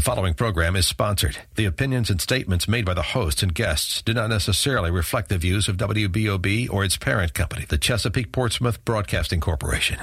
following program is sponsored. The opinions and statements made by the hosts and guests do not necessarily reflect the views of WBOB or its parent company, the Chesapeake Portsmouth Broadcasting Corporation.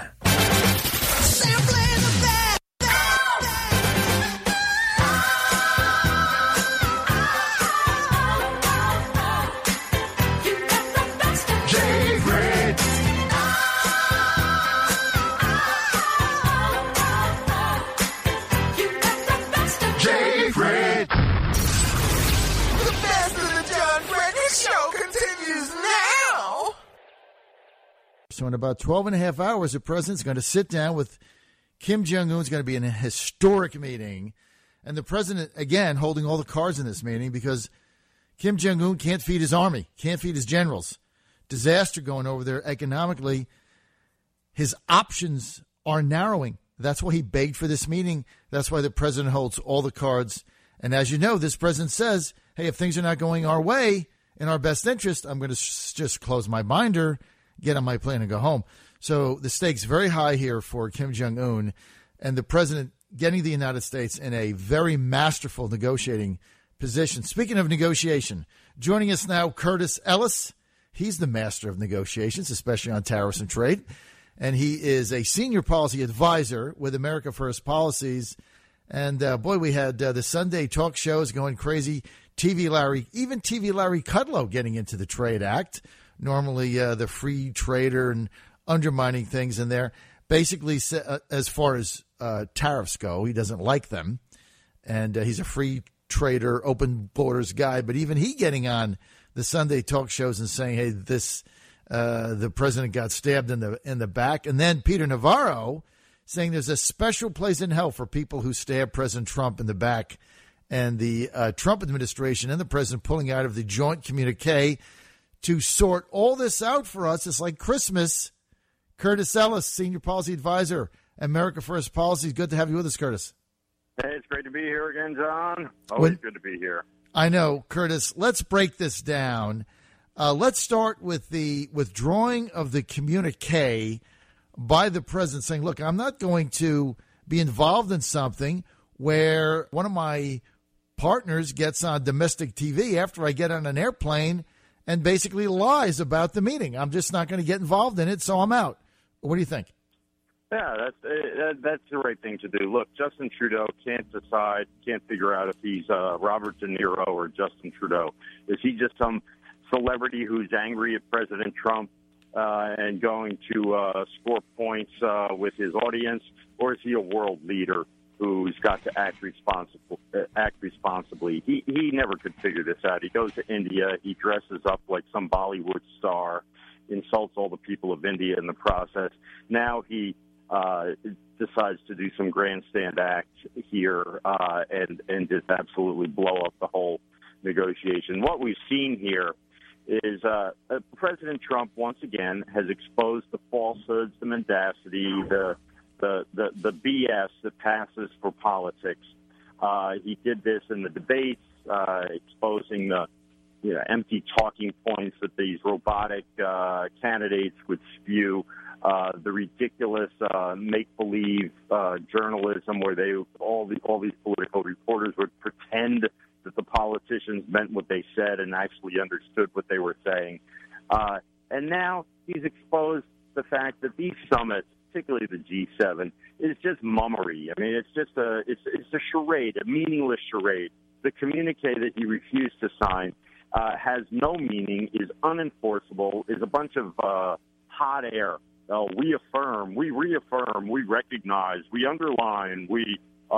So in about 12 and a half hours, the president's going to sit down with Kim Jong-un. It's going to be in a historic meeting. And the president, again, holding all the cards in this meeting because Kim Jong-un can't feed his army, can't feed his generals. Disaster going over there economically. His options are narrowing. That's why he begged for this meeting. That's why the president holds all the cards. And as you know, this president says, hey, if things are not going our way, in our best interest, I'm going to just close my binder, get on my plane and go home. So the stakes very high here for Kim Jong-un and the president getting the United States in a very masterful negotiating position. Speaking of negotiation, joining us now, Curtis Ellis. He's the master of negotiations, especially on tariffs and trade. And he is a senior policy advisor with America First Policies. And, boy, we had the Sunday talk shows going crazy. TV Larry Kudlow getting into the Trade Act. Normally the free trader and undermining things in there. Basically, as far as tariffs go, he doesn't like them. And he's a free trader, open borders guy. But even he getting on the Sunday talk shows and saying, hey, the president got stabbed in the back. And then Peter Navarro saying there's a special place in hell for people who stab President Trump in the back. And the Trump administration and the president pulling out of the joint communique to sort all this out for us. It's like Christmas. Curtis Ellis, Senior Policy Advisor, America First Policies. Good to have you with us, Curtis. Hey, it's great to be here again, John. Always good to be here. I know, Curtis. Let's break this down. Let's start with the withdrawing of the communique by the president saying, look, I'm not going to be involved in something where one of my partners gets on domestic TV after I get on an airplane and basically lies about the meeting. I'm just not going to get involved in it, so I'm out. What do you think? Yeah, that's the right thing to do. Look, Justin Trudeau can't figure out if he's Robert De Niro or Justin Trudeau. Is he just some celebrity who's angry at President Trump and going to score points with his audience, or is he a world leader who's got to act responsibly? He never could figure this out. He goes to India, he dresses up like some Bollywood star, insults all the people of India in the process. Now he decides to do some grandstand act here and just absolutely blow up the whole negotiation. What we've seen here is President Trump once again has exposed the falsehoods, the mendacity, the BS that passes for politics. He did this in the debates, exposing the empty talking points that these robotic candidates would spew, the ridiculous make-believe journalism where all these political reporters would pretend that the politicians meant what they said and actually understood what they were saying. And now he's exposed the fact that these summits, particularly the G7, is just mummery. I mean, it's just a charade, a meaningless charade. The communique that he refused to sign has no meaning, is unenforceable, is a bunch of hot air. We affirm, we reaffirm, we recognize, we underline, we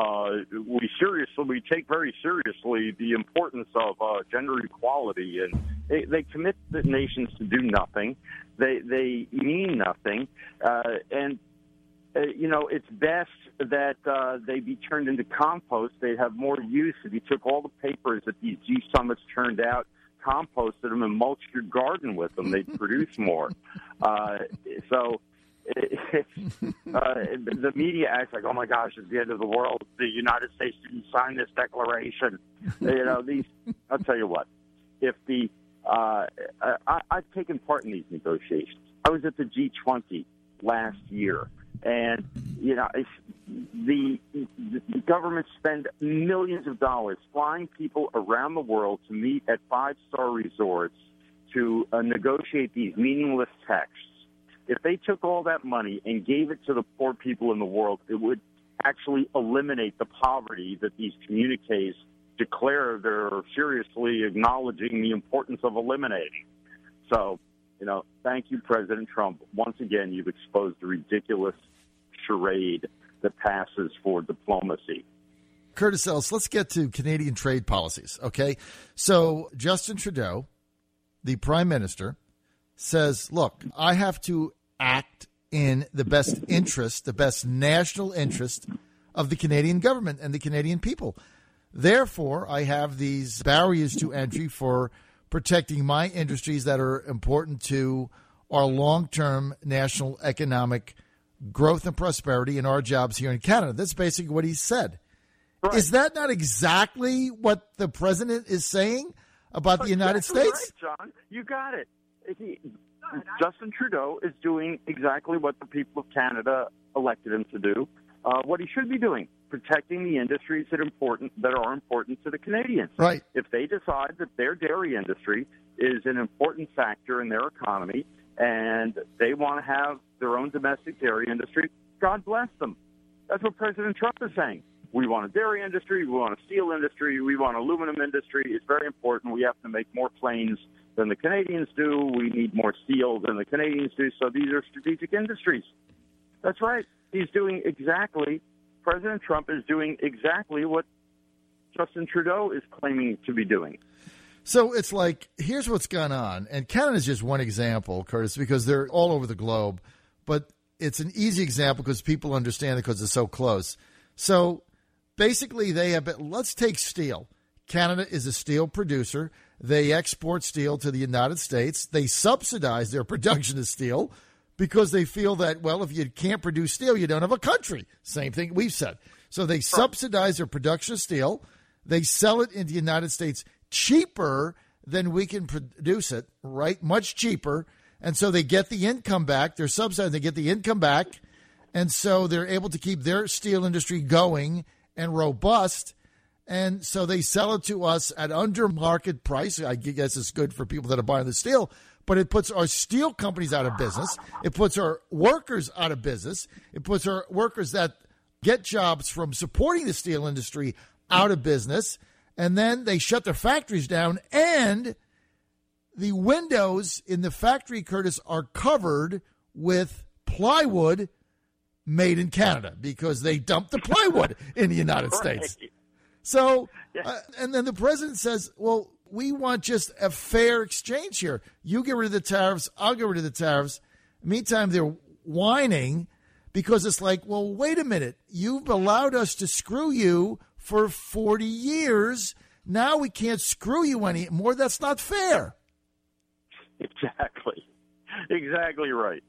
take very seriously the importance of gender equality, and they commit the nations to do nothing. They mean nothing, and it's best that they be turned into compost. They'd have more use if you took all the papers that these G summits turned out, composted them, and mulched your garden with them. They'd produce more. The media acts like, oh my gosh, it's the end of the world. The United States didn't sign this declaration. I'll tell you what. If I've taken part in these negotiations. I was at the G20 last year, and the governments spend millions of dollars flying people around the world to meet at five-star resorts to negotiate these meaningless texts. If they took all that money and gave it to the poor people in the world, it would actually eliminate the poverty that these communiques declare they're seriously acknowledging the importance of eliminating. So, thank you, President Trump. Once again, you've exposed the ridiculous charade that passes for diplomacy. Curtis Ellis, let's get to Canadian trade policies, okay? So Justin Trudeau, the Prime Minister, says, look, I have to act in the best interest, the best national interest of the Canadian government and the Canadian people. Therefore, I have these barriers to entry for protecting my industries that are important to our long-term national economic growth and prosperity and our jobs here in Canada. That's basically what he said. Right. Is that not exactly what the president is saying about the United States? Right, John. You got it. Justin Trudeau is doing exactly what the people of Canada elected him to do, what he should be doing, protecting the industries that are important to the Canadians. Right. If they decide that their dairy industry is an important factor in their economy and they want to have their own domestic dairy industry, God bless them. That's what President Trump is saying. We want a dairy industry, we want a steel industry, we want an aluminum industry. It's very important. We have to make more planes than the Canadians do. We need more steel than the Canadians do. So these are strategic industries. That's right. President Trump is doing exactly what Justin Trudeau is claiming to be doing. So it's like, here's what's gone on. And Canada is just one example, Curtis, because they're all over the globe. But it's an easy example because people understand it because it's so close. So basically, let's take steel. Canada is a steel producer. They export steel to the United States. They subsidize their production of steel because they feel that, well, if you can't produce steel, you don't have a country. Same thing we've said. So they subsidize their production of steel. They sell it in the United States cheaper than we can produce it, right? Much cheaper. And so they get the income back. They're subsidized. They get the income back. And so they're able to keep their steel industry going and robust. And so they sell it to us at under market price. I guess it's good for people that are buying the steel, but it puts our steel companies out of business. It puts our workers out of business. It puts our workers that get jobs from supporting the steel industry out of business. And then they shut their factories down, and the windows in the factory, Curtis, are covered with plywood made in Canada because they dumped the plywood in the United States. So, and then the president says, well, we want just a fair exchange here. You get rid of the tariffs, I'll get rid of the tariffs. Meantime, they're whining because it's like, well, wait a minute. You've allowed us to screw you for 40 years. Now we can't screw you anymore. That's not fair. Exactly right.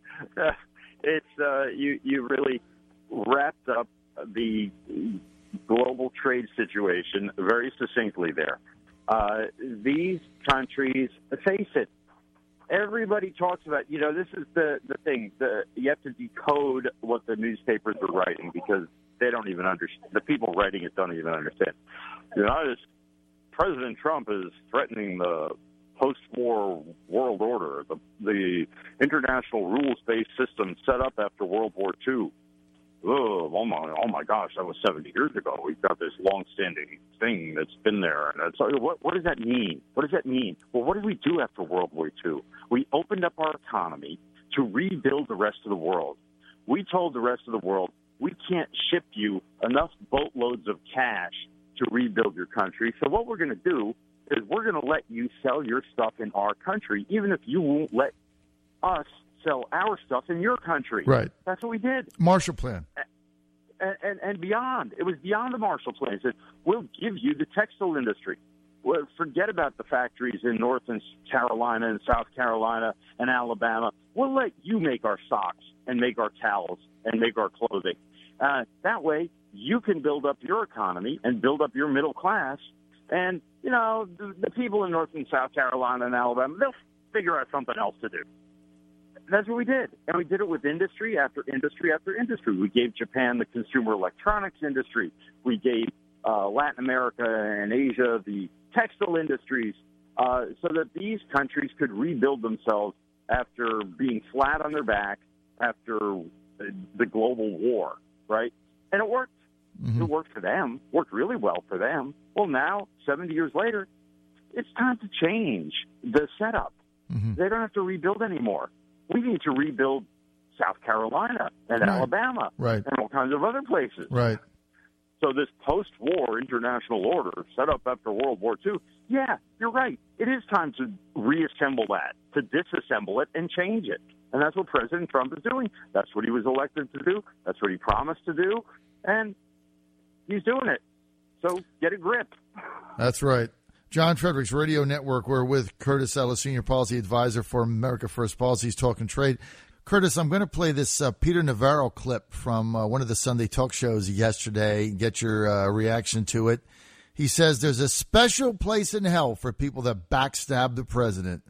You really wrapped up the global trade situation very succinctly there. These countries, face it, everybody talks about, this is the thing. You have to decode what the newspapers are writing because they don't even understand. The people writing it don't even understand. President Trump is threatening the post-war world order, the international rules-based system set up after World War II. Oh my gosh, that was 70 years ago. We've got this long-standing thing that's been there. And it's like, what does that mean? What does that mean? Well, what did we do after World War II? We opened up our economy to rebuild the rest of the world. We told the rest of the world, we can't ship you enough boatloads of cash to rebuild your country. So what we're going to do is we're going to let you sell your stuff in our country, even if you won't let us sell our stuff in your country. Right. That's what we did. Marshall Plan. And beyond. It was beyond the Marshall Plan. It said, we'll give you the textile industry. Well, forget about the factories in North and Carolina and South Carolina and Alabama. We'll let you make our socks and make our towels and make our clothing. That way, you can build up your economy and build up your middle class. And, the people in North and South Carolina and Alabama, they'll figure out something else to do. That's what we did. And we did it with industry after industry after industry. We gave Japan the consumer electronics industry. We gave Latin America and Asia the textile industries so that these countries could rebuild themselves after being flat on their back after the global war, right? And it worked. Mm-hmm. It worked for them, worked really well for them. Well, now, 70 years later, it's time to change the setup. Mm-hmm. They don't have to rebuild anymore. We need to rebuild South Carolina and Alabama and all kinds of other places. Right. So this post-war international order set up after World War II, yeah, you're right. It is time to reassemble that, to disassemble it and change it. And that's what President Trump is doing. That's what he was elected to do. That's what he promised to do. And he's doing it. So get a grip. That's right. John Fredericks, Radio Network. We're with Curtis Ellis, Senior Policy Advisor for America First Policies, Talking Trade. Curtis, I'm going to play this Peter Navarro clip from one of the Sunday talk shows yesterday, get your reaction to it. He says there's a special place in hell for people that backstab the president.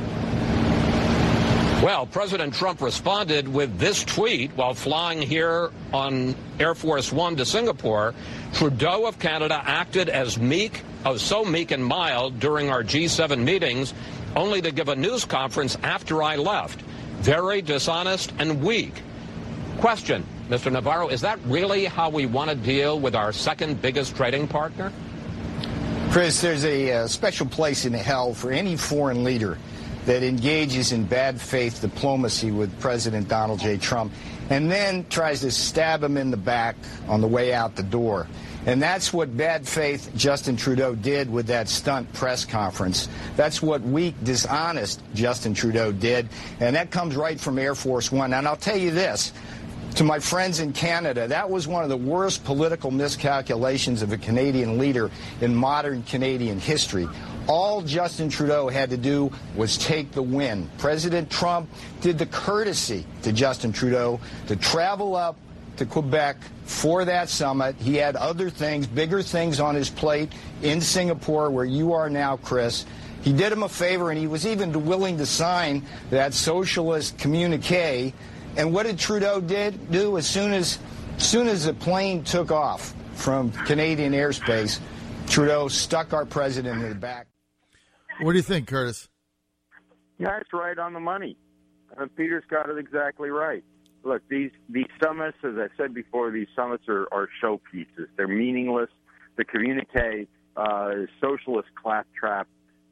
Well, President Trump responded with this tweet while flying here on Air Force One to Singapore. Trudeau of Canada acted as so meek and mild during our G7 meetings, only to give a news conference after I left. Very dishonest and weak. Question, Mr. Navarro, is that really how we want to deal with our second biggest trading partner? Chris, there's a special place in hell for any foreign leader that engages in bad faith diplomacy with President Donald J. Trump and then tries to stab him in the back on the way out the door. And that's what bad faith Justin Trudeau did with that stunt press conference. That's what weak, dishonest Justin Trudeau did. And that comes right from Air Force One. And I'll tell you this, to my friends in Canada, that was one of the worst political miscalculations of a Canadian leader in modern Canadian history. All Justin Trudeau had to do was take the win. President Trump did the courtesy to Justin Trudeau to travel up to Quebec for that summit. He had other things, bigger things on his plate in Singapore, where you are now, Chris. He did him a favor, and he was even willing to sign that socialist communique. And what did Trudeau do? As soon as the plane took off from Canadian airspace, Trudeau stuck our president in the back. What do you think, Curtis? Yeah, it's right on the money. Peter's got it exactly right. Look, these summits, as I said before, these summits are showpieces. They're meaningless. The communique, socialist claptrap.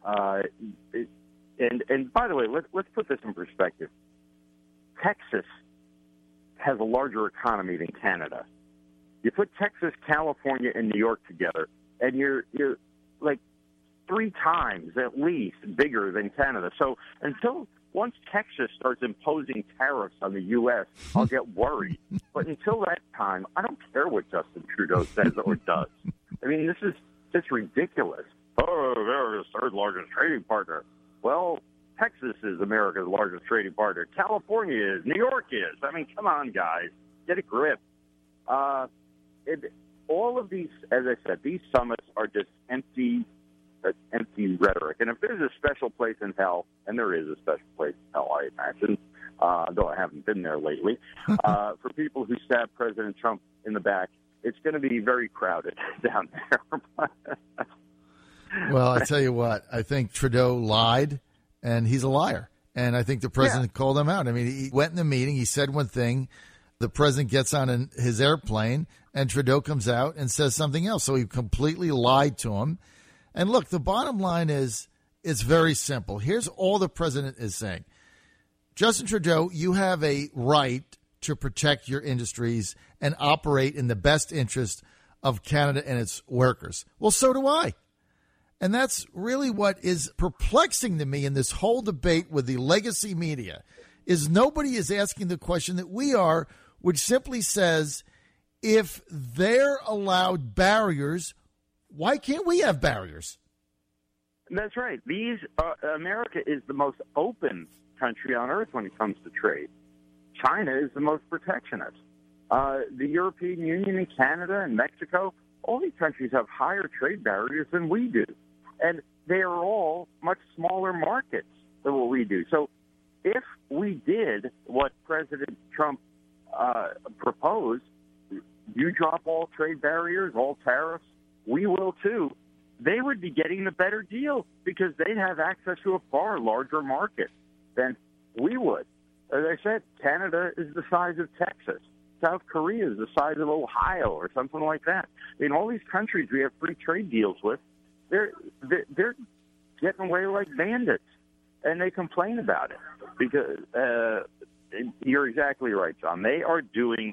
And by the way, let's put this in perspective. Texas has a larger economy than Canada. You put Texas, California, and New York together, and you're like 3 times at least bigger than Canada. So once Texas starts imposing tariffs on the U.S., I'll get worried. But until that time, I don't care what Justin Trudeau says or does. I mean, this is just ridiculous. Oh, they're the third largest trading partner. Well, Texas is America's largest trading partner. California is. New York is. I mean, come on, guys. Get a grip. All of these, as I said, these summits are just empty rhetoric. And if there's a special place in hell, and there is a special place in hell, I imagine, though I haven't been there lately, for people who stab President Trump in the back, it's going to be very crowded down there. Well, I tell you what, I think Trudeau lied, and he's a liar. And I think the president called him out. I mean, he went in the meeting, he said one thing, the president gets on his airplane, and Trudeau comes out and says something else. So he completely lied to him. And look, the bottom line is, it's very simple. Here's all the president is saying. Justin Trudeau, you have a right to protect your industries and operate in the best interest of Canada and its workers. Well, so do I. And that's really what is perplexing to me in this whole debate with the legacy media, is nobody is asking the question that we are, which simply says, if they're allowed barriers, why can't we have barriers? That's right. America is the most open country on earth when it comes to trade. China is the most protectionist. The European Union and Canada and Mexico, all these countries have higher trade barriers than we do. And they are all much smaller markets than what we do. So if we did what President Trump proposed, you drop all trade barriers, all tariffs, we will too, they would be getting the better deal because they'd have access to a far larger market than we would. As I said, Canada is the size of Texas. South Korea is the size of Ohio or something like that. In all these countries we have free trade deals with, they're getting away like bandits, and they complain about it because you're exactly right, John. They are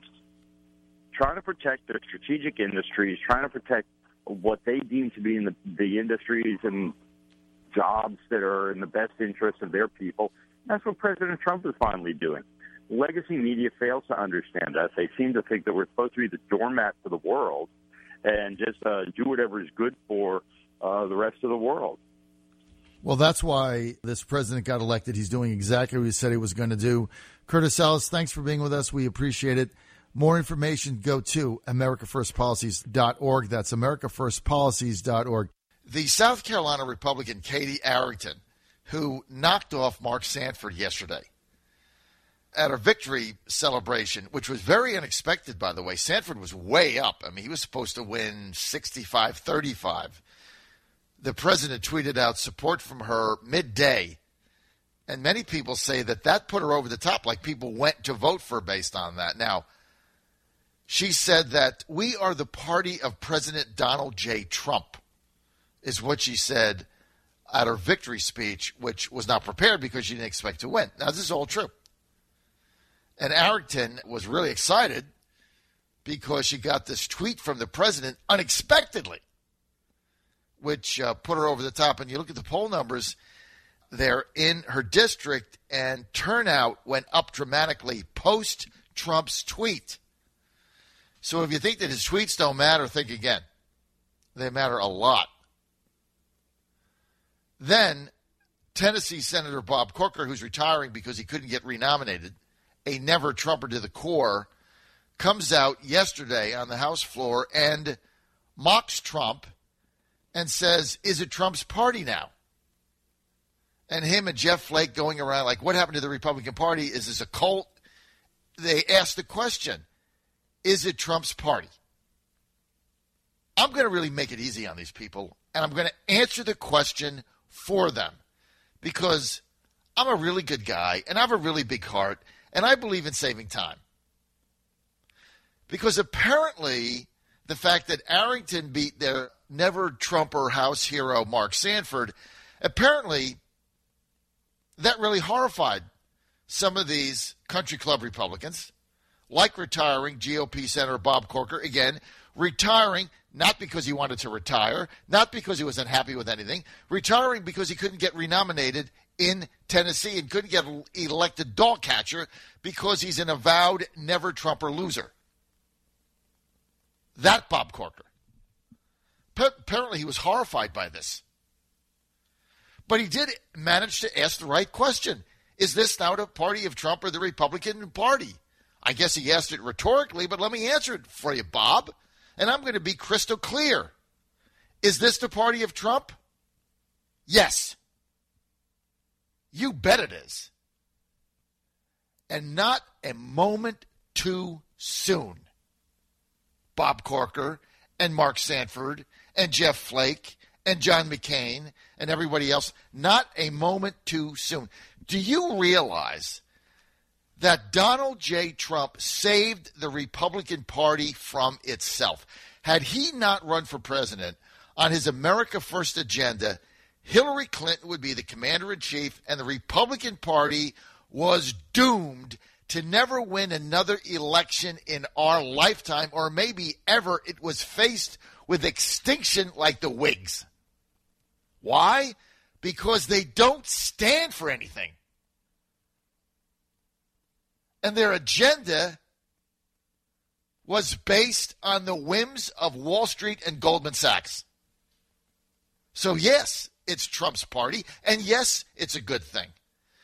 trying to protect their strategic industries, trying to protect what they deem to be in the industries and jobs that are in the best interest of their people. That's what President Trump is finally doing. Legacy media fails to understand that. They seem to think that we're supposed to be the doormat for the world and just do whatever is good for the rest of the world. Well, that's why this president got elected. He's doing exactly what he said he was going to do. Curtis Ellis, thanks for being with us. We appreciate it. More information, go to AmericaFirstPolicies.org. That's AmericaFirstPolicies.org. The South Carolina Republican Katie Arrington, who knocked off Mark Sanford yesterday at a victory celebration, which was very unexpected, by the way. Sanford was way up. I mean, he was supposed to win 65-35. The president tweeted out support from her midday, and many people say that put her over the top, like people went to vote for her based on that. Now, she said that we are the party of President Donald J. Trump, is what she said at her victory speech, which was not prepared because she didn't expect to win. Now, this is all true. And Arrington was really excited because she got this tweet from the president unexpectedly, which put her over the top. And you look at the poll numbers there in her district, and turnout went up dramatically post-Trump's tweet. So if you think that his tweets don't matter, think again. They matter a lot. Then Tennessee Senator Bob Corker, who's retiring because he couldn't get renominated, a never-Trumper to the core, comes out yesterday on the House floor and mocks Trump and says, is it Trump's party now? And him and Jeff Flake going around like, what happened to the Republican Party? Is this a cult? They asked the question, is it Trump's party? I'm going to really make it easy on these people, and I'm going to answer the question for them because I'm a really good guy, and I have a really big heart, and I believe in saving time. Because apparently the fact that Arrington beat their never-Trumper House hero Mark Sanford, apparently that really horrified some of these country club Republicans, like retiring GOP Senator Bob Corker, again, retiring not because he wanted to retire, not because he was unhappy with anything, retiring because he couldn't get renominated in Tennessee and couldn't get elected dog catcher because he's an avowed never-Trumper loser. That Bob Corker. Apparently he was horrified by this. But he did manage to ask the right question. Is this now the party of Trump or the Republican Party? I guess he asked it rhetorically, but let me answer it for you, Bob. And I'm going to be crystal clear. Is this the party of Trump? Yes. You bet it is. And not a moment too soon. Bob Corker and Mark Sanford and Jeff Flake and John McCain and everybody else, not a moment too soon. Do you realize that Donald J. Trump saved the Republican Party from itself? Had he not run for president on his America First agenda, Hillary Clinton would be the commander-in-chief, and the Republican Party was doomed to never win another election in our lifetime, or maybe ever. It was faced with extinction like the Whigs. Why? Because they don't stand for anything. And their agenda was based on the whims of Wall Street and Goldman Sachs. So yes, it's Trump's party, and yes, it's a good thing.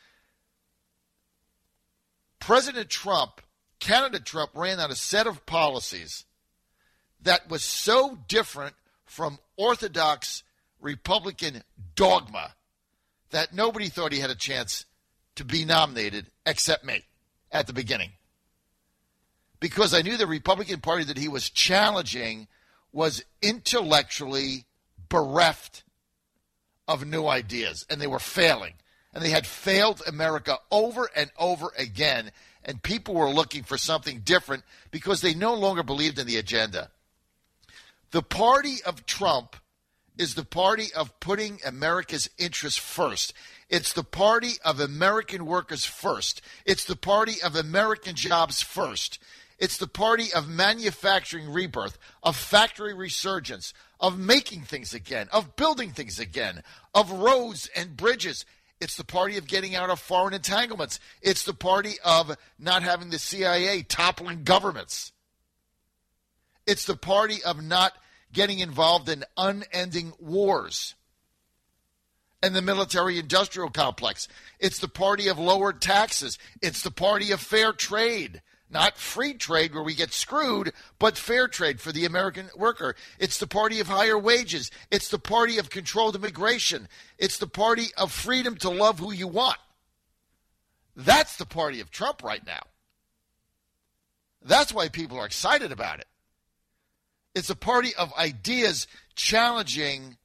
President Trump, Canada Trump, ran out a set of policies that was so different from orthodox Republican dogma that nobody thought he had a chance to be nominated except me at the beginning. Because I knew the Republican Party that he was challenging was intellectually bereft of new ideas, and they were failing. And they had failed America over and over again, and people were looking for something different because they no longer believed in the agenda. The party of Trump is the party of putting America's interests first. It's the party of American workers first. It's the party of American jobs first. It's the party of manufacturing rebirth, of factory resurgence, of making things again, of building things again, of roads and bridges. It's the party of getting out of foreign entanglements. It's the party of not having the CIA toppling governments. It's the party of not getting involved in unending wars and the military-industrial complex. It's the party of lower taxes. It's the party of fair trade. Not free trade where we get screwed, but fair trade for the American worker. It's the party of higher wages. It's the party of controlled immigration. It's the party of freedom to love who you want. That's the party of Trump right now. That's why people are excited about it. It's a party of ideas challenging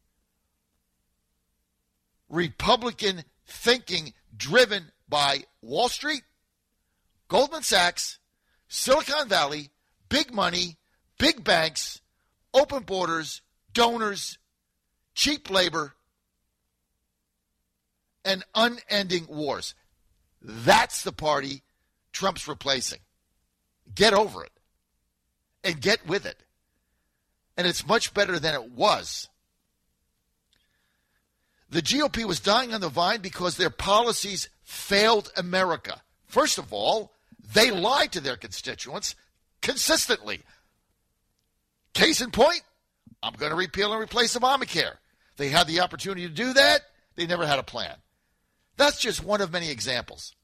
Republican thinking driven by Wall Street, Goldman Sachs, Silicon Valley, big money, big banks, open borders, donors, cheap labor, and unending wars. That's the party Trump's replacing. Get over it and get with it. And it's much better than it was. The GOP was dying on the vine because their policies failed America. First of all, they lied to their constituents consistently. Case in point, I'm going to repeal and replace Obamacare. They had the opportunity to do that. They never had a plan. That's just one of many examples.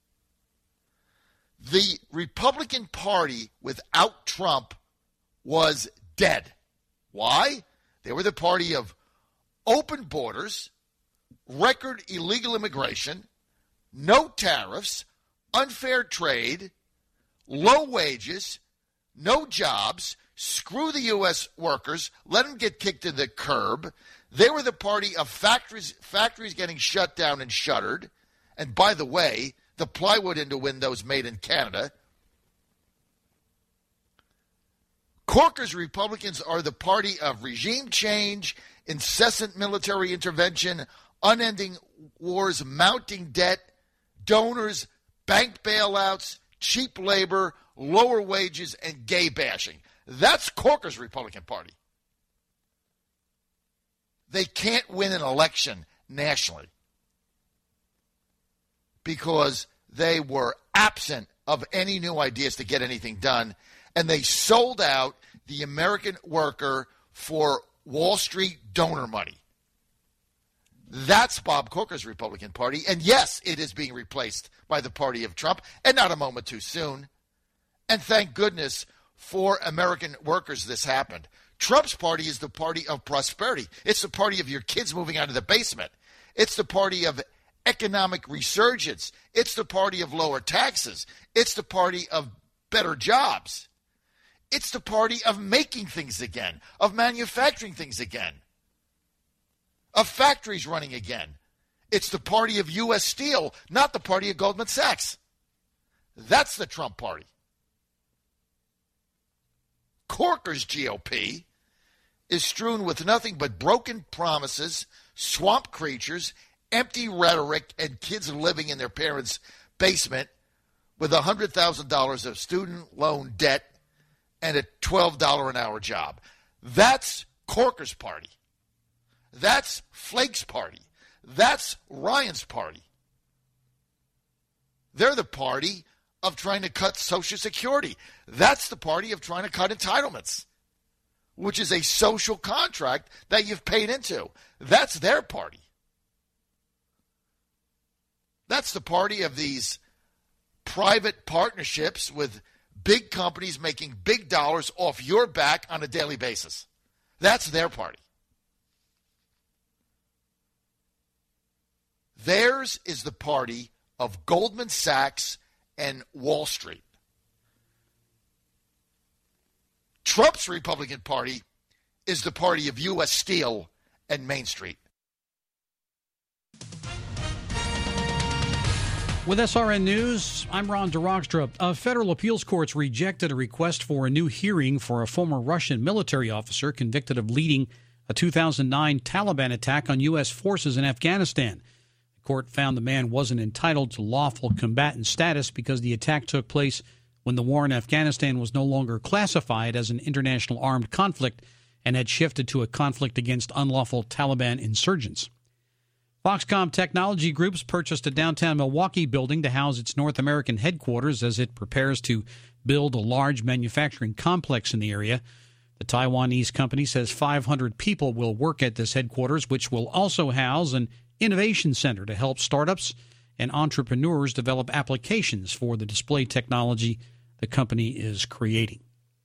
The Republican Party without Trump was dead. Why? They were the party of open borders, record illegal immigration, no tariffs, unfair trade, low wages, no jobs, screw the U.S. workers, let them get kicked to the curb. They were the party of factories getting shut down and shuttered. And by the way, the plywood into windows made in Canada. Corker's Republicans are the party of regime change, incessant military intervention, unending wars, mounting debt, donors, bank bailouts, cheap labor, lower wages, and gay bashing. That's Corker's Republican Party. They can't win an election nationally because they were absent of any new ideas to get anything done, and they sold out the American worker for Wall Street donor money. That's Bob Corker's Republican Party, and yes, it is being replaced by the party of Trump, and not a moment too soon. And thank goodness for American workers this happened. Trump's party is the party of prosperity. It's the party of your kids moving out of the basement. It's the party of economic resurgence. It's the party of lower taxes. It's the party of better jobs. It's the party of making things again, of manufacturing things again, of factories running again. It's the party of U.S. Steel, not the party of Goldman Sachs. That's the Trump party. Corker's GOP is strewn with nothing but broken promises, swamp creatures, empty rhetoric, and kids living in their parents' basement with $100,000 of student loan debt and a $12 an hour job. That's Corker's party. That's Flake's party. That's Ryan's party. They're the party of trying to cut Social Security. That's the party of trying to cut entitlements, which is a social contract that you've paid into. That's their party. That's the party of these private partnerships with big companies making big dollars off your back on a daily basis. That's their party. Theirs is the party of Goldman Sachs and Wall Street. Trump's Republican Party is the party of U.S. Steel and Main Street. With SRN News, I'm Ron DeRockstra. A federal appeals court rejected a request for a new hearing for a former Russian military officer convicted of leading a 2009 Taliban attack on U.S. forces in Afghanistan. The court found the man wasn't entitled to lawful combatant status because the attack took place when the war in Afghanistan was no longer classified as an international armed conflict and had shifted to a conflict against unlawful Taliban insurgents. Foxconn Technology Group's purchased a downtown Milwaukee building to house its North American headquarters as it prepares to build a large manufacturing complex in the area. The Taiwanese company says 500 people will work at this headquarters, which will also house an innovation center to help startups and entrepreneurs develop applications for the display technology the company is creating.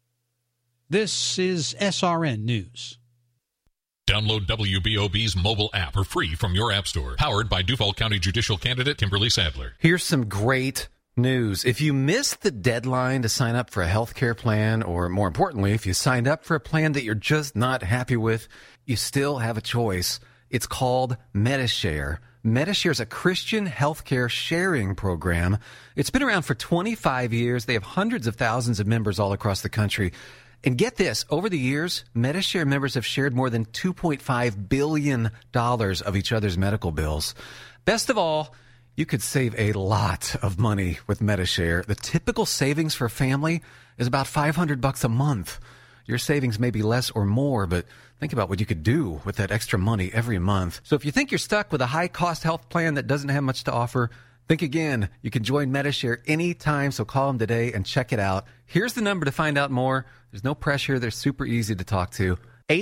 This is SRN News. Download WBOB's mobile app for free from your app store. Powered by Duval County Judicial Candidate Kimberly Sadler. Here's some great news. If you missed the deadline to sign up for a health care plan, or more importantly, if you signed up for a plan that you're just not happy with, you still have a choice. It's called Medi-Share. Medi-Share is a Christian healthcare sharing program. It's been around for 25 years. They have hundreds of thousands of members all across the country. And get this, over the years, Medi-Share members have shared more than $2.5 billion of each other's medical bills. Best of all, you could save a lot of money with Medi-Share. The typical savings for a family is about $500 a month. Your savings may be less or more, but think about what you could do with that extra money every month. So if you think you're stuck with a high-cost health plan that doesn't have much to offer, think again. You can join Medi-Share anytime, so call them today and check it out. Here's the number to find out more. There's no pressure. They're super easy to talk to.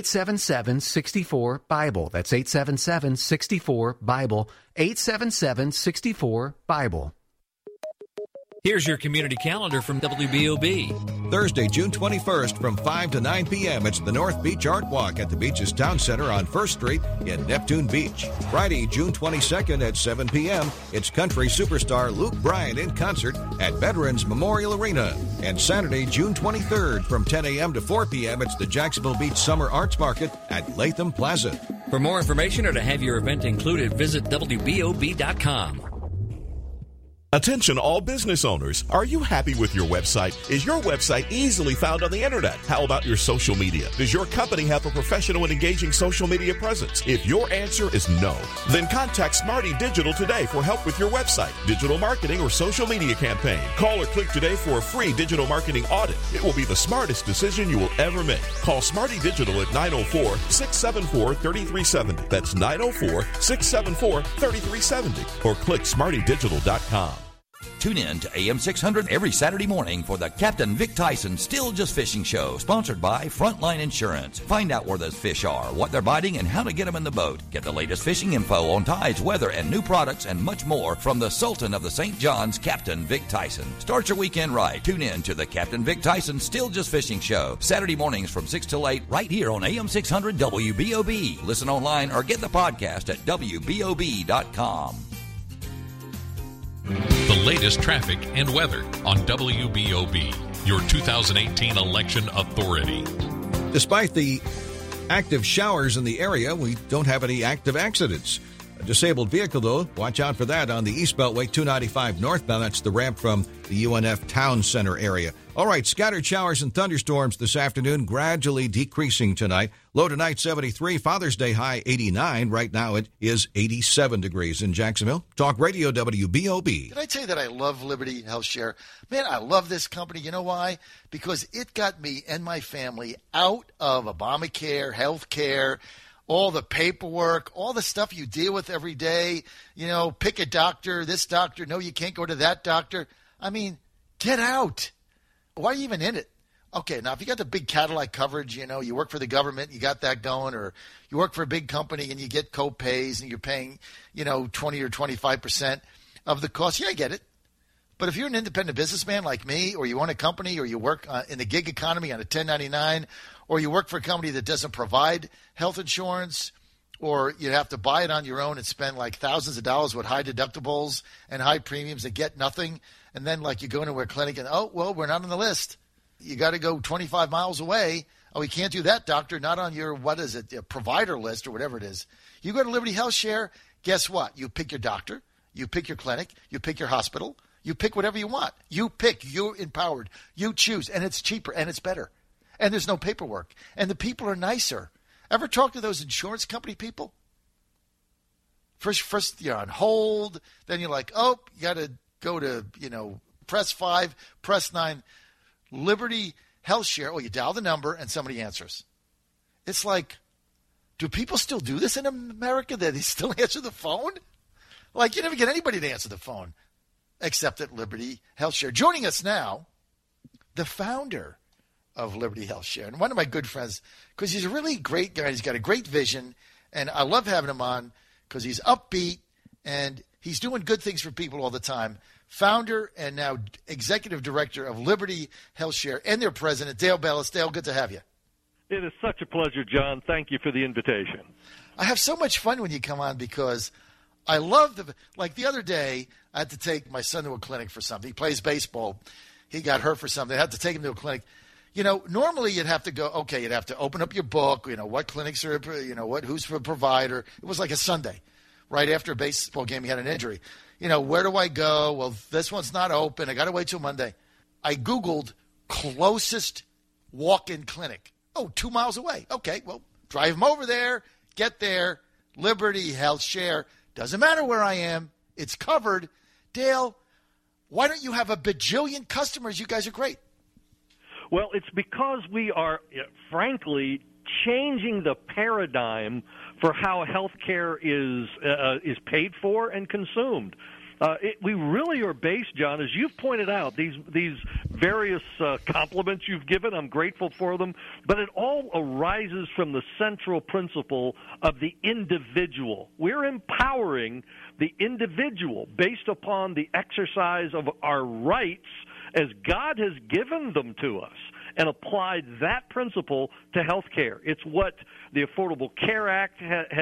877-64-BIBLE. That's 877-64-BIBLE. 877-64-BIBLE. Here's your community calendar from WBOB. Thursday, June 21st from 5 to 9 p.m. It's the North Beach Art Walk at the Beaches Town Center on 1st Street in Neptune Beach. Friday, June 22nd at 7 p.m. It's country superstar Luke Bryan in concert at Veterans Memorial Arena. And Saturday, June 23rd from 10 a.m. to 4 p.m. It's the Jacksonville Beach Summer Arts Market at Latham Plaza. For more information or to have your event included, visit WBOB.com. Attention all business owners. Are you happy with your website? Is your website easily found on the internet? How about your social media? Does your company have a professional and engaging social media presence? If your answer is no, then contact Smarty Digital today for help with your website, digital marketing, or social media campaign. Call or click today for a free digital marketing audit. It will be the smartest decision you will ever make. Call Smarty Digital at 904-674-3370. That's 904-674-3370. Or click smartydigital.com. Tune in to AM 600 every Saturday morning for the Captain Vic Tyson Still Just Fishing Show, sponsored by Frontline Insurance. Find out where those fish are, what they're biting, and how to get them in the boat. Get the latest fishing info on tides, weather, and new products, and much more from the Sultan of the St. John's, Captain Vic Tyson. Start your weekend right. Tune in to the Captain Vic Tyson Still Just Fishing Show, Saturday mornings from 6 till 8, right here on AM 600 WBOB. Listen online or get the podcast at WBOB.com. The latest traffic and weather on WBOB, your 2018 election authority. Despite the active showers in the area, we don't have any active accidents. A disabled vehicle, though, watch out for that on the East Beltway 295 northbound. That's the ramp from the UNF Town Center area. All right, scattered showers and thunderstorms this afternoon, gradually decreasing tonight. Low tonight, 73. Father's Day high, 89. Right now it is 87 degrees in Jacksonville. Talk Radio WBOB. Did I tell you that I love Liberty Health Share? Man, I love this company. You know why? Because it got me and my family out of Obamacare, health care, all the paperwork, all the stuff you deal with every day. You know, pick a doctor, this doctor. No, you can't go to that doctor. I mean, get out. Why are you even in it? Okay, now if you got the big Cadillac coverage, you know, you work for the government, you got that going, or you work for a big company and you get co-pays and you're paying, you know, 20 or 25% of the cost, yeah, I get it. But if you're an independent businessman like me, or you own a company, or you work in the gig economy on a 1099, or you work for a company that doesn't provide health insurance, or you'd have to buy it on your own and spend like thousands of dollars with high deductibles and high premiums and get nothing. And then like you go into a clinic and, oh, well, we're not on the list. You got to go 25 miles away. Oh, we can't do that, doctor. Not on your, provider list or whatever it is. You go to Liberty Health Share, guess what? You pick your doctor, you pick your clinic, you pick your hospital, you pick whatever you want. You pick, you're empowered, you choose, and it's cheaper and it's better. And there's no paperwork. And the people are nicer. Ever talk to those insurance company people? First you're on hold, then you're like, oh, you got to go to, press 5, press 9, Liberty Health Share. Oh, you dial the number and somebody answers. It's like, do people still do this in America, that they still answer the phone? Like, you never get anybody to answer the phone except at Liberty Health Share. Joining us now, the founder of Liberty Health Share, and one of my good friends, because he's a really great guy. He's got a great vision, and I love having him on because he's upbeat, and he's doing good things for people all the time. Founder and now executive director of Liberty Health Share and their president, Dale Bellis. Dale, good to have you. It is such a pleasure, John. Thank you for the invitation. I have so much fun when you come on because I love the other day, I had to take my son to a clinic for something. He plays baseball. He got hurt for something. I had to take him to a clinic. Normally you'd have to go, you'd have to open up your book, what clinics are, who's for a provider. It was like a Sunday. Right after a baseball game, he had an injury. Where do I go? Well, this one's not open. I got to wait till Monday. I Googled closest walk-in clinic. Oh, 2 miles away. Okay, well, drive him over there, get there, Liberty Health Share. Doesn't matter where I am. It's covered. Dale, why don't you have a bajillion customers? You guys are great. Well, it's because we are, frankly, changing the paradigm for how healthcare is paid for and consumed. We really are based, John, as you've pointed out, these various compliments you've given. I'm grateful for them, but it all arises from the central principle of the individual. We're empowering the individual based upon the exercise of our rights as God has given them to us, and applied that principle to health care. It's what the Affordable Care Act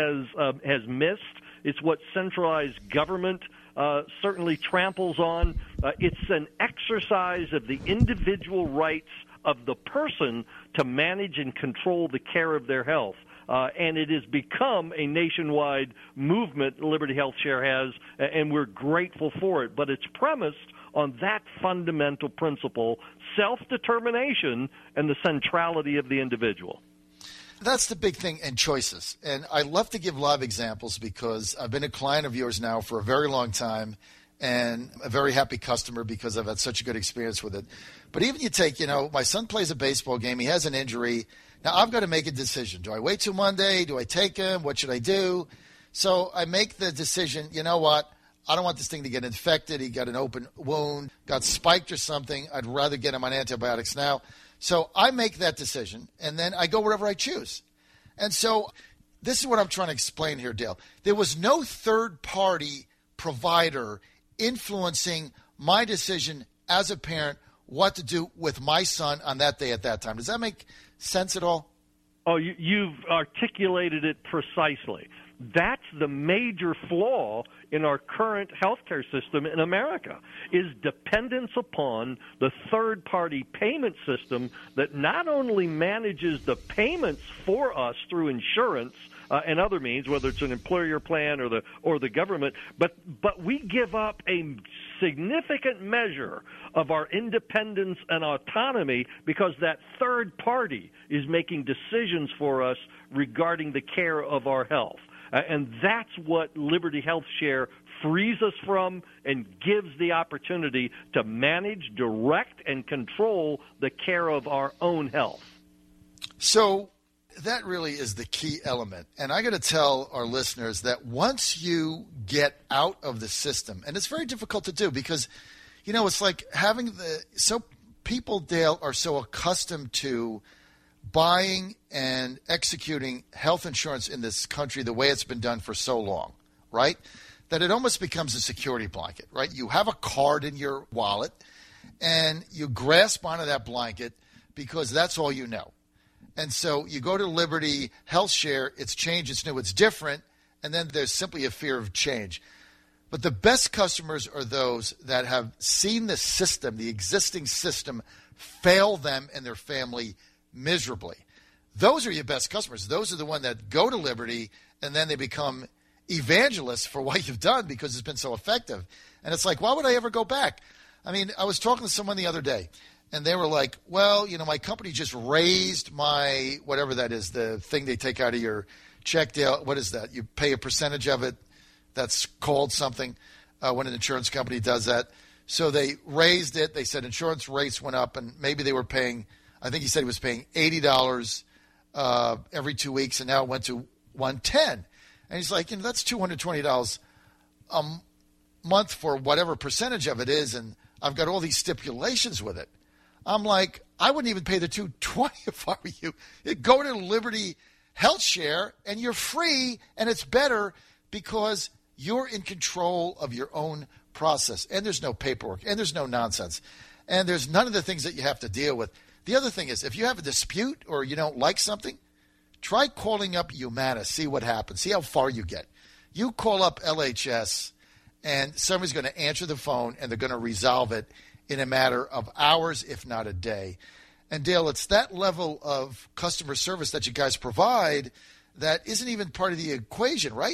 has missed. It's what centralized government certainly tramples on. It's an exercise of the individual rights of the person to manage and control the care of their health. And it has become a nationwide movement Liberty Health Share has, and we're grateful for it. But it's premised on that fundamental principle, self-determination, and the centrality of the individual. That's the big thing, and choices. And I love to give live examples because I've been a client of yours now for a very long time and a very happy customer because I've had such a good experience with it. But even you take, my son plays a baseball game. He has an injury. Now, I've got to make a decision. Do I wait till Monday? Do I take him? What should I do? So I make the decision, you know what? I don't want this thing to get infected. He got an open wound, got spiked or something. I'd rather get him on antibiotics now. So I make that decision, and then I go wherever I choose. And so this is what I'm trying to explain here, Dale. There was no third-party provider influencing my decision as a parent what to do with my son on that day at that time. Does that make sense at all? Oh, you've articulated it precisely. That's the major flaw in our current healthcare system in America, is dependence upon the third-party payment system that not only manages the payments for us through insurance and other means, whether it's an employer plan or the government, but we give up a significant measure of our independence and autonomy because that third party is making decisions for us regarding the care of our health. And that's what Liberty Health Share frees us from and gives the opportunity to manage, direct, and control the care of our own health. So that really is the key element. And I got to tell our listeners that once you get out of the system, and it's very difficult to do because, it's like so people, Dale, are so accustomed to buying and executing health insurance in this country the way it's been done for so long, right? That it almost becomes a security blanket, right? You have a card in your wallet and you grasp onto that blanket because that's all you know. And so you go to Liberty Health Share, it's changed, it's new, it's different, and then there's simply a fear of change. But the best customers are those that have seen the system, the existing system, fail them and their family miserably. Those are your best customers. Those are the ones that go to Liberty and then they become evangelists for what you've done because it's been so effective. And it's like, why would I ever go back? I mean, I was talking to someone the other day, and they were like, well, you know, my company just raised my, whatever that is, the thing they take out of your check deal. What is that? You pay a percentage of it. That's called something when an insurance company does that. So they raised it. They said insurance rates went up, and maybe they were paying, I think he said he was paying $80 every 2 weeks, and now it went to $110. And he's like, you know, that's $220 a month for whatever percentage of it is, and I've got all these stipulations with it. I'm like, I wouldn't even pay the $220 if I were you. Go to Liberty Health Share, and you're free, and it's better because you're in control of your own process, and there's no paperwork, and there's no nonsense, and there's none of the things that you have to deal with. The other thing is, if you have a dispute or you don't like something, try calling up Humana, see what happens, see how far you get. You call up LHS, and somebody's going to answer the phone, and they're going to resolve it in a matter of hours, if not a day. And Dale, it's that level of customer service that you guys provide that isn't even part of the equation, right?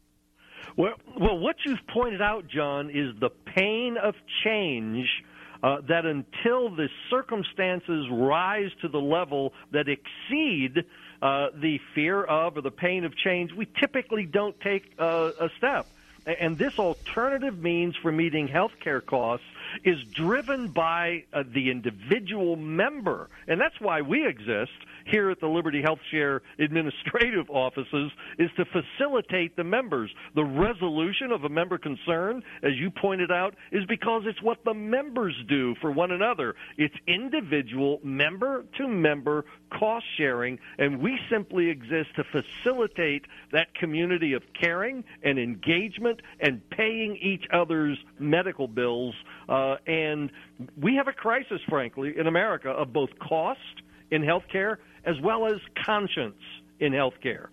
Well, what you've pointed out, John, is the pain of change, that until the circumstances rise to the level that exceed the fear of or the pain of change, we typically don't take a step. And this alternative means for meeting health care costs is driven by the individual member. And that's why we exist here at the Liberty Health Share administrative offices, is to facilitate the members. The resolution of a member concern, as you pointed out, is because it's what the members do for one another. It's individual, member-to-member cost sharing, and we simply exist to facilitate that community of caring and engagement and paying each other's medical bills. And we have a crisis, frankly, in America of both cost in healthcare as well as conscience in healthcare.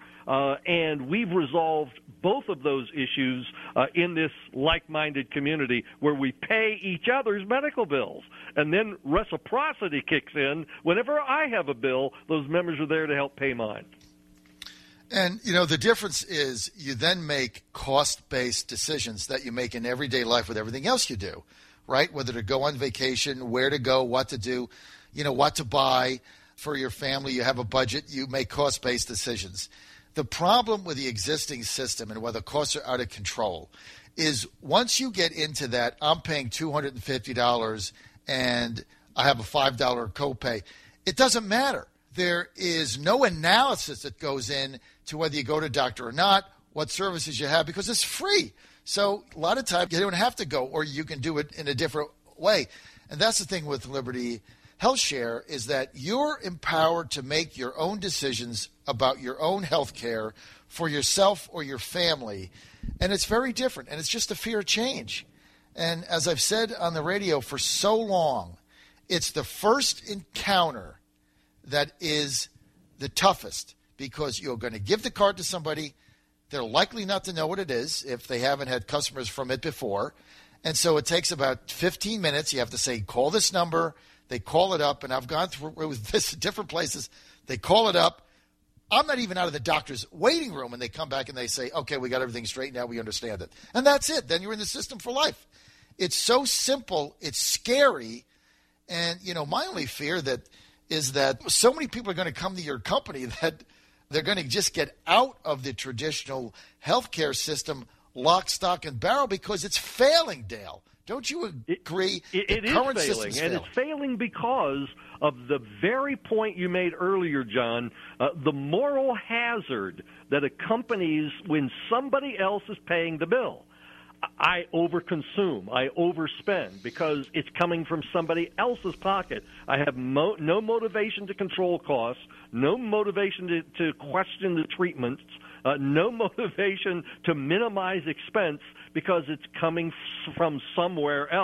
And we've resolved both of those issues in this like-minded community where we pay each other's medical bills. And then reciprocity kicks in. Whenever I have a bill, those members are there to help pay mine. And, you know, the difference is you then make cost-based decisions that you make in everyday life with everything else you do, right? Whether to go on vacation, where to go, what to do, you know, what to buy for your family. You have a budget. You make cost-based decisions. The problem with the existing system and where the costs are out of control is once you get into that, I'm paying $250 and I have a $5 copay, it doesn't matter. There is no analysis that goes in to whether you go to a doctor or not, what services you have, because it's free. So a lot of times you don't have to go, or you can do it in a different way. And that's the thing with Liberty Health Share, is that you're empowered to make your own decisions about your own health care for yourself or your family. And it's very different, and it's just a fear of change. And as I've said on the radio for so long, it's the first encounter that is the toughest, because you're going to give the card to somebody. They're likely not to know what it is if they haven't had customers from it before. And so it takes about 15 minutes. You have to say, call this number. They call it up, and I've gone through this at different places. They call it up. I'm not even out of the doctor's waiting room, and they come back and they say, okay, we got everything straight now. We understand it. And that's it. Then you're in the system for life. It's so simple. It's scary. And, you know, my only fear is that so many people are going to come to your company that they're going to just get out of the traditional healthcare system lock, stock, and barrel because it's failing, Dale. Don't you agree? It is failing, and it's failing because of the very point you made earlier, John, the moral hazard that accompanies when somebody else is paying the bill. I overconsume, I overspend because it's coming from somebody else's pocket. I have no motivation to control costs, no motivation to question the treatments, no motivation to minimize expense because it's coming from somewhere else,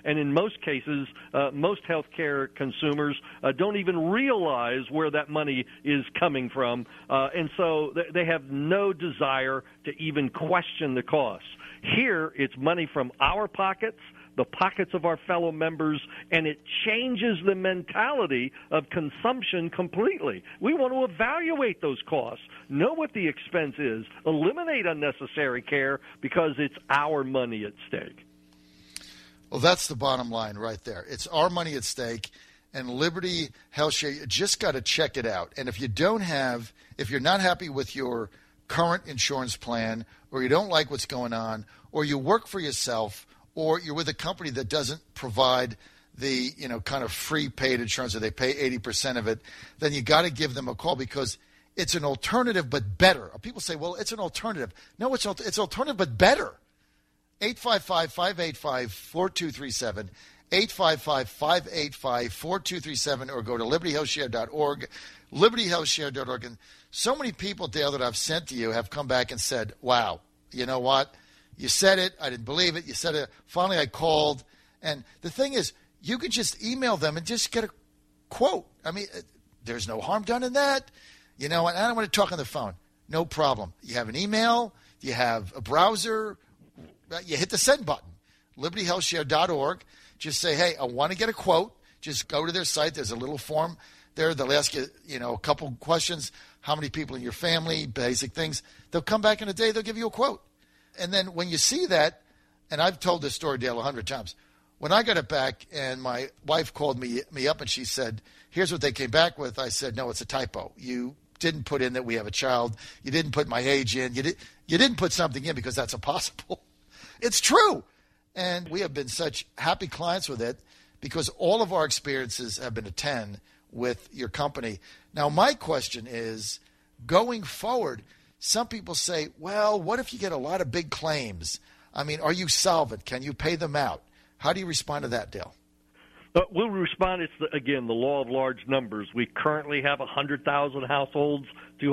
And in most cases, most healthcare consumers don't even realize where that money is coming from. And so they have no desire to even question the costs. Here, it's money from our pockets, the pockets of our fellow members, and it changes the mentality of consumption completely. We want to evaluate those costs, know what the expense is, eliminate unnecessary care because it's our money at stake. Well, that's the bottom line right there. It's our money at stake, and Liberty HealthShare, you just got to check it out. And if you're not happy with your current insurance plan, or you don't like what's going on, or you work for yourself, or you're with a company that doesn't provide the, kind of free paid insurance, or they pay 80% of it, then you got to give them a call because it's an alternative but better. People say, well, it's an alternative. No, it's alternative but better. 855-585-4237, 855-585-4237, or go to libertyhealthshare.org, libertyhealthshare.org. And so many people, Dale, that I've sent to you have come back and said, wow, you know what? You said it. I didn't believe it. You said it. Finally, I called. And the thing is, you could just email them and just get a quote. I mean, there's no harm done in that. And I don't want to talk on the phone. No problem. You have an email. You have a browser. You hit the send button. LibertyHealthShare.org. Just say, hey, I want to get a quote. Just go to their site. There's a little form there. They'll ask you, a couple questions. How many people in your family, basic things. They'll come back in a day. They'll give you a quote. And then when you see that, and I've told this story, Dale, 100 times. When I got it back and my wife called me up and she said, here's what they came back with. I said, no, it's a typo. You didn't put in that we have a child. You didn't put my age in. You didn't put something in because that's impossible. It's true. And we have been such happy clients with it because all of our experiences have been a 10 with your company. Now, my question is, going forward, some people say, well, what if you get a lot of big claims? I mean, are you solvent? Can you pay them out? How do you respond to that, Dale? We'll respond. It's, the law of large numbers. We currently have 100,000 households,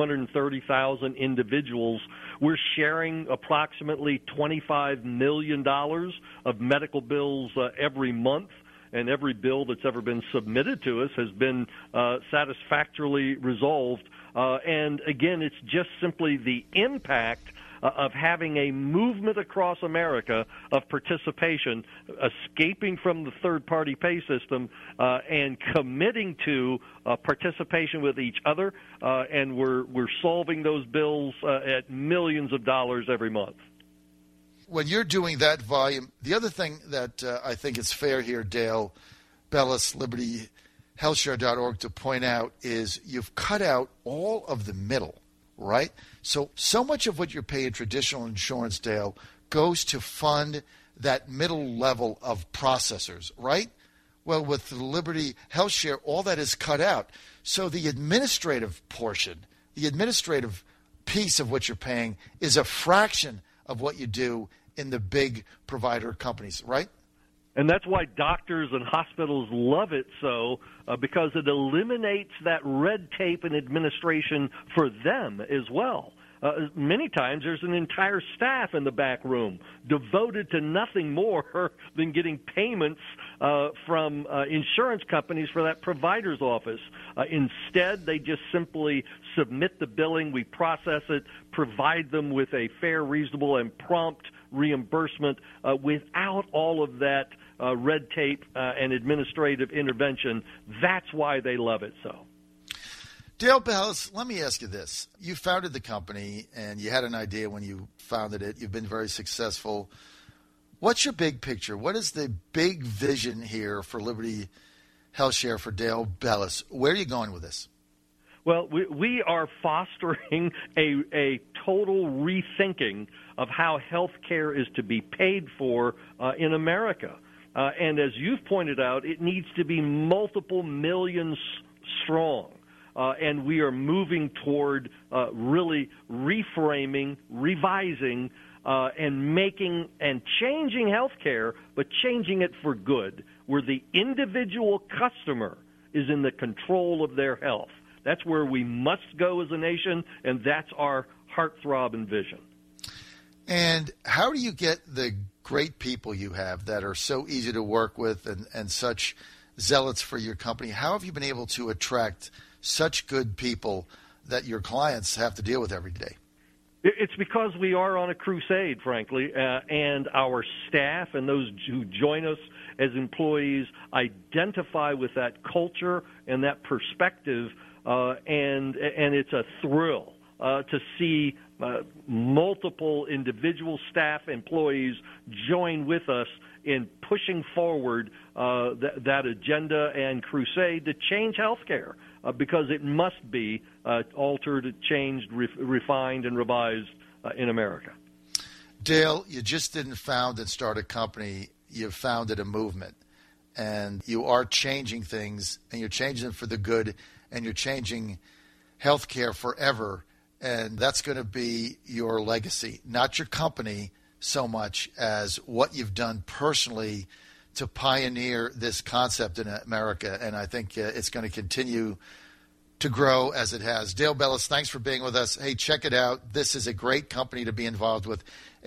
230,000 individuals. We're sharing approximately $25 million of medical bills every month, and every bill that's ever been submitted to us has been satisfactorily resolved. And, again, it's just simply the impact of having a movement across America of participation, escaping from the third-party pay system, and committing to participation with each other, and we're solving those bills at millions of dollars every month. When you're doing that volume, the other thing that I think is fair here, Dale Bellis, LibertyHealthShare.org, to point out is you've cut out all of the middle, right? So much of what you're paying traditional insurance, Dale, goes to fund that middle level of processors, right? Well, with the Liberty HealthShare, all that is cut out. So the administrative portion, the administrative piece of what you're paying is a fraction of what you do in the big provider companies, right? And that's why doctors and hospitals love it because it eliminates that red tape and administration for them as well. Many times there's an entire staff in the back room devoted to nothing more than getting payments from insurance companies for that provider's office. Instead, they just simply submit the billing, we process it, provide them with a fair, reasonable, and prompt reimbursement without all of that red tape and administrative intervention. That's why they love it so. Dale Bellis, let me ask you this. You founded the company, and you had an idea when you founded it. You've been very successful. What's your big picture? What is the big vision here for Liberty HealthShare for Dale Bellis? Where are you going with this? Well, we are fostering a total rethinking of how health care is to be paid for in America. And as you've pointed out, it needs to be multiple millions strong. And we are moving toward really reframing, revising, and making and changing healthcare, but changing it for good, where the individual customer is in the control of their health. That's where we must go as a nation, and that's our heartthrob and vision. And how do you get the great people you have that are so easy to work with and such zealots for your company. How have you been able to attract such good people that your clients have to deal with every day? It's because we are on a crusade, frankly, and our staff and those who join us as employees identify with that culture and that perspective, and it's a thrill to see multiple individual staff employees join with us in pushing forward that agenda and crusade to change healthcare, because it must be altered, changed, refined, and revised in America. Dale, you just didn't found and start a company. You founded a movement, and you are changing things, and you're changing them for the good, and you're changing healthcare forever, and that's going to be your legacy, not your company so much as what you've done personally to pioneer this concept in America, and I think it's going to continue to grow as it has. Dale Bellis, thanks for being with us. Hey, check it out. This is a great company to be involved with.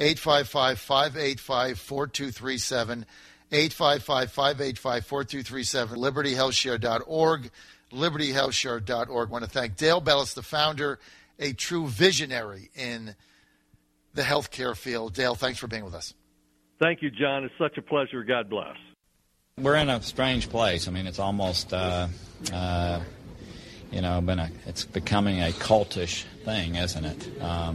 855-585-4237, 855-585-4237, libertyhealthshare.org, libertyhealthshare.org. I want to thank Dale Bellis, the founder, a true visionary in the healthcare field. Dale, thanks for being with us. Thank you, John. It's such a pleasure. God bless. We're in a strange place. I mean, it's almost, it's becoming a cultish thing, isn't it?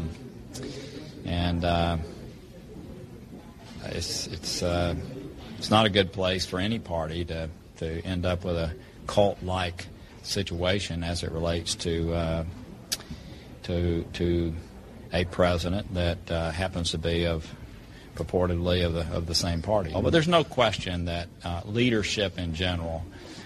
It's not a good place for any party to end up with a cult-like situation as it relates to a president that happens to be purportedly of the same party. But there's no question that leadership in general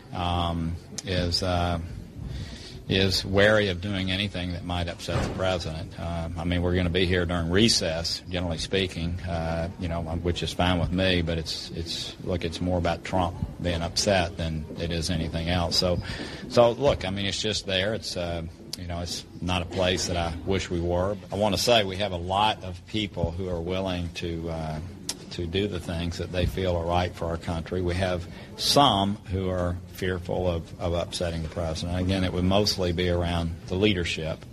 is wary of doing anything that might upset the president. We're going to be here during recess, generally speaking, which is fine with me. But it's more about Trump being upset than it is anything else. So look, it's just there. It's not a place that I wish we were. I want to say we have a lot of people who are willing to do the things that they feel are right for our country. We have some who are fearful of upsetting the president. Again, it would mostly be around the leadership.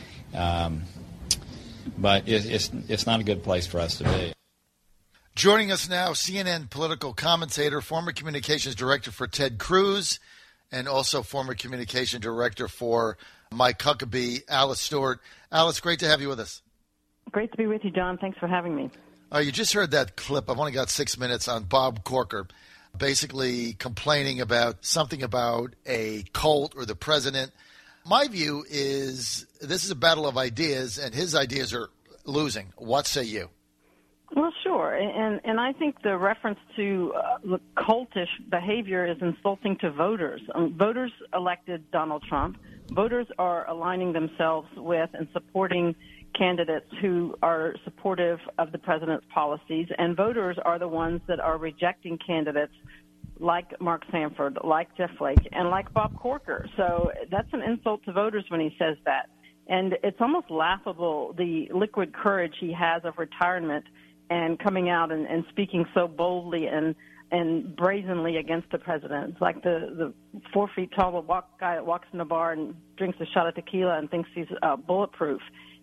But it's not a good place for us to be. Joining us now, CNN political commentator, former communications director for Ted Cruz, and also former communication director for Mike Huckabee, Alice Stewart. Alice, great to have you with us. Great to be with you, John. Thanks for having me. You just heard that clip. I've only got 6 minutes on Bob Corker, basically complaining about something about a cult or the president. My view is this is a battle of ideas, and his ideas are losing. What say you? Well, sure. And I think the reference to the cultish behavior is insulting to voters. Voters elected Donald Trump. Voters are aligning themselves with and supporting candidates who are supportive of the president's policies, and voters are the ones that are rejecting candidates like Mark Sanford, like Jeff Flake, and like Bob Corker. So that's an insult to voters when he says that. And it's almost laughable, the liquid courage he has of retirement and coming out and speaking so boldly and brazenly against the president. It's like the 4 feet tall guy that walks in a bar and drinks a shot of tequila and thinks he's bulletproof.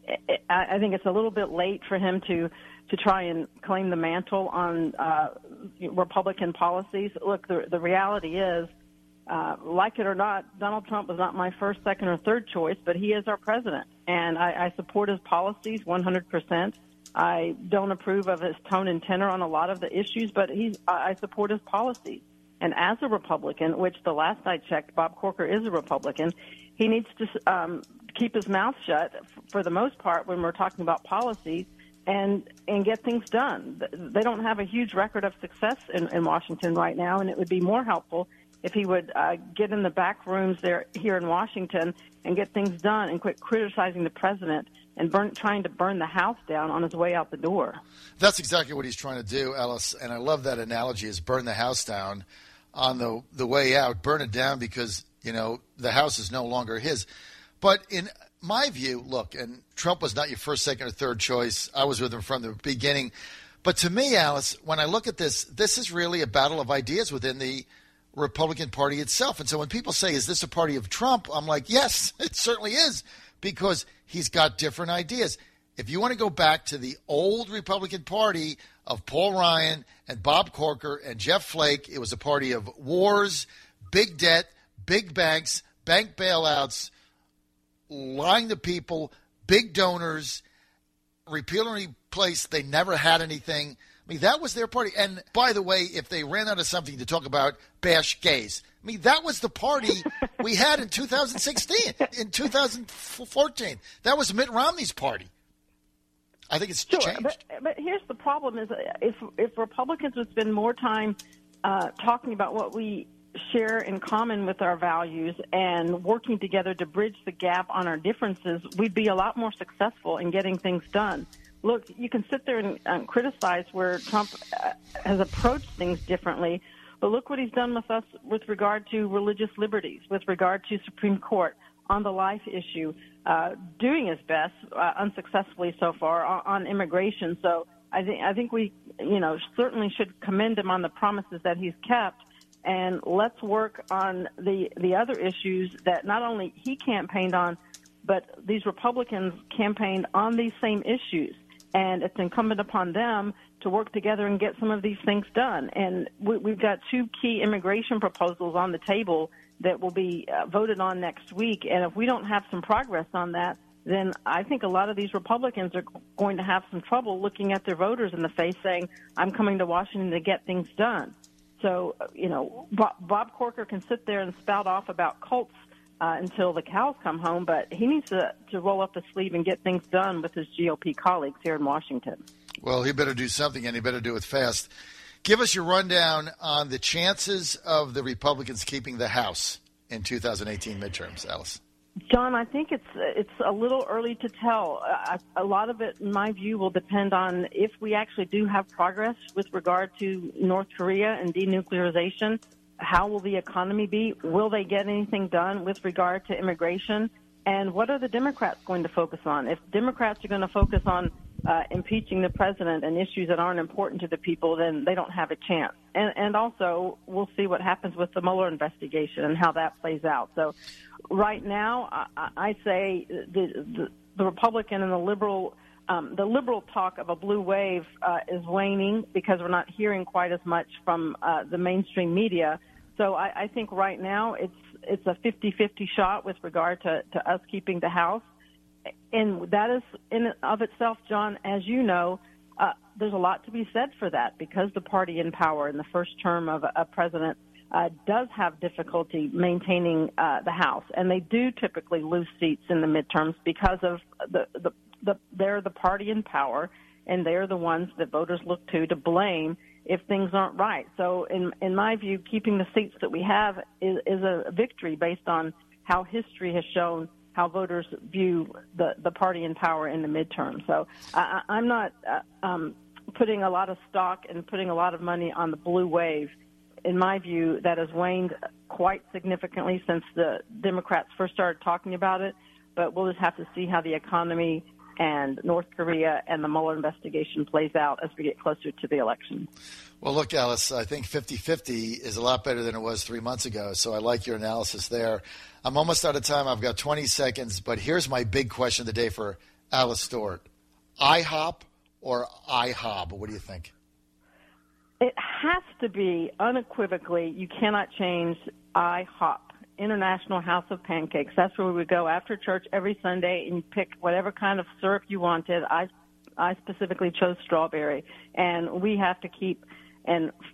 I think it's a little bit late for him to try and claim the mantle on Republican policies. Look, the reality is, like it or not, Donald Trump was not my first, second, or third choice, but he is our president, and I support his policies 100%. I don't approve of his tone and tenor on a lot of the issues, but I support his policies. And as a Republican, which the last I checked, Bob Corker is a Republican, he needs to keep his mouth shut for the most part when we're talking about policies and get things done. They don't have a huge record of success in Washington right now, and it would be more helpful if he would get in the back rooms here in Washington and get things done and quit criticizing the president and trying to burn the house down on his way out the door. That's exactly what he's trying to do, Alice, and I love that analogy, is burn the house down on the way out. Burn it down because, the house is no longer his. But in my view, look, and Trump was not your first, second, or third choice. I was with him from the beginning. But to me, Alice, when I look at this is really a battle of ideas within the Republican Party itself. And so when people say, is this a party of Trump? I'm like, yes, it certainly is, because he's got different ideas. If you want to go back to the old Republican Party of Paul Ryan and Bob Corker and Jeff Flake, it was a party of wars, big debt, big banks, bank bailouts, lying to people, big donors, repeal and replace. They never had anything. I mean, that was their party. And by the way, if they ran out of something to talk about, bash gays. I mean, that was the party we had in 2016, in 2014. That was Mitt Romney's party. I think it's changed. But here's the problem: is if Republicans would spend more time talking about what we share in common with our values and working together to bridge the gap on our differences, we'd be a lot more successful in getting things done. Look, you can sit there and criticize where Trump has approached things differently, but look what he's done with us with regard to religious liberties, with regard to Supreme Court, on the life issue, doing his best, unsuccessfully so far, on immigration. So I think we, certainly should commend him on the promises that he's kept, and let's work on the other issues that not only he campaigned on, but these Republicans campaigned on these same issues. And it's incumbent upon them to work together and get some of these things done. And we've got two key immigration proposals on the table that will be voted on next week. And if we don't have some progress on that, then I think a lot of these Republicans are going to have some trouble looking at their voters in the face saying, I'm coming to Washington to get things done. So, Bob Corker can sit there and spout off about cults until the cows come home, but he needs to roll up his sleeve and get things done with his GOP colleagues here in Washington. Well, he better do something, and he better do it fast. Give us your rundown on the chances of the Republicans keeping the House in 2018 midterms, Alice. John, I think it's a little early to tell. A lot of it, in my view, will depend on if we actually do have progress with regard to North Korea and denuclearization. How will the economy be? Will they get anything done with regard to immigration? And what are the Democrats going to focus on? If Democrats are going to focus on impeaching the president and issues that aren't important to the people, then they don't have a chance. And also, we'll see what happens with the Mueller investigation and how that plays out. So right now, I say the Republican and the liberal talk of a blue wave is waning because we're not hearing quite as much from the mainstream media. So I think right now it's a 50-50 shot with regard to us keeping the House. And that is in and of itself, John, as you know, there's a lot to be said for that because the party in power in the first term of a president does have difficulty maintaining the House. And they do typically lose seats in the midterms because of they're the party in power, and they're the ones that voters look to blame if things aren't right. So in my view, keeping the seats that we have is a victory based on how history has shown how voters view the party in power in the midterm. So I'm not putting a lot of stock and putting a lot of money on the blue wave. In my view, that has waned quite significantly since the Democrats first started talking about it, but we'll just have to see how the economy and North Korea and the Mueller investigation plays out as we get closer to the election. Well, look, Alice, I think 50-50 is a lot better than it was 3 months ago, so I like your analysis there. I'm almost out of time. I've got 20 seconds, but here's my big question of the day for Alice Stewart. IHOP or IHOB? What do you think? It has to be unequivocally, you cannot change IHOP. International House of Pancakes. That's where we would go after church every Sunday, and you pick whatever kind of syrup you wanted. I specifically chose strawberry, and we have to keep and